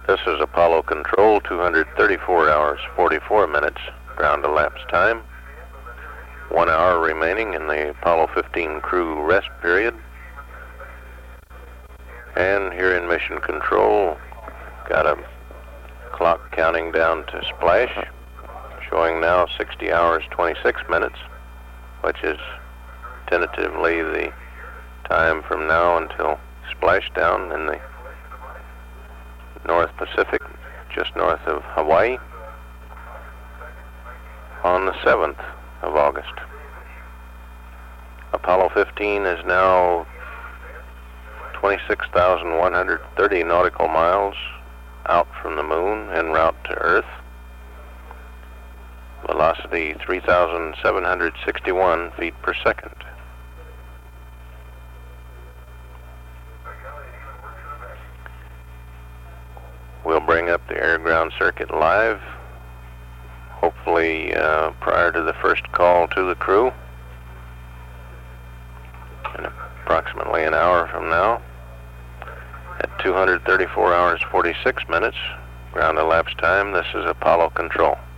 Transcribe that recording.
This is Apollo Control, 234 hours, 44 minutes ground elapsed time. 1 hour remaining in the Apollo 15 crew rest period. And here in Mission Control, got a clock counting down to splash, showing now 60 hours, 26 minutes, which is tentatively the time from now until splashdown in the North Pacific, just north of Hawaii, on the 7th of August. Apollo 15 is now 26,130 nautical miles out from the moon en route to Earth. Velocity 3,761 feet per second. We'll bring up the air-ground circuit live, hopefully prior to the first call to the crew, in approximately an hour from now, at 234 hours, 46 minutes, ground elapsed time. This is Apollo Control.